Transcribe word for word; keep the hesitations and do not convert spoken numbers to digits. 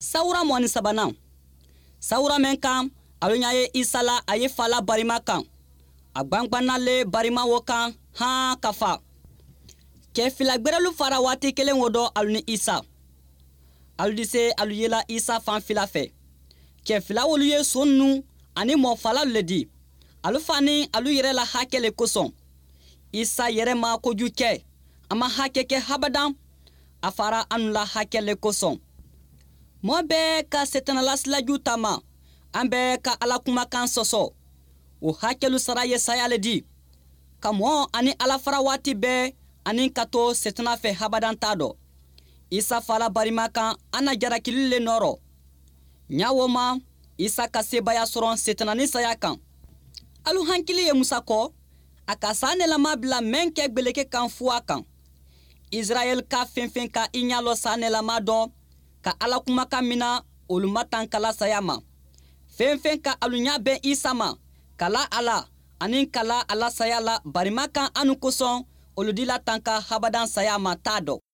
Sawura mɔni sabanan sawura men kan alu ɲa ye Isa la a ye fala barima kan a gwangwanale barima wo kan han ka fa cɛ fila gbɛrɛlu fara waati kelen wo dɔ alu ni Isa alu dise alu yela Isa fan fila fɛ cɛ fila wolu ye so nu ani mɔ fala le di alu fani alu yɛrɛ la hakɛ le kosɔn Isa yɛrɛ ma koju kɛ a ma hakɛ kɛ habadan a fara anu la hakɛ le kosɔn mɔ bɛɛ ka setanalasilaju tama an bɛɛ ka ala kumakan sɔsɔ o hakɛlu sara ye saya le di ka mɔ ani ala fara waati bɛɛ ani ka to setana fɛ habadan t'a dɔ Isa fala barima kan ana jarakili le nɔrɔ ɲawo ma Isa ka sebaya sɔrɔ setana ni saya kan alu hankili ye musa kɔ a ka sa nɛlama bila mɛn kɛ gbeleke kan fuwa kan Israel ka fɛnfɛn ka i ɲalɔ sa nɛlama dɔ ka ala kumakan mina olu ma tan kala saya ma fɛnfɛn ka alu ɲa bɛn Isa ma kala ala ani kala ala saya la barima kan anu kosɔn olu dila tan ka habadan saya ma t'a dɔ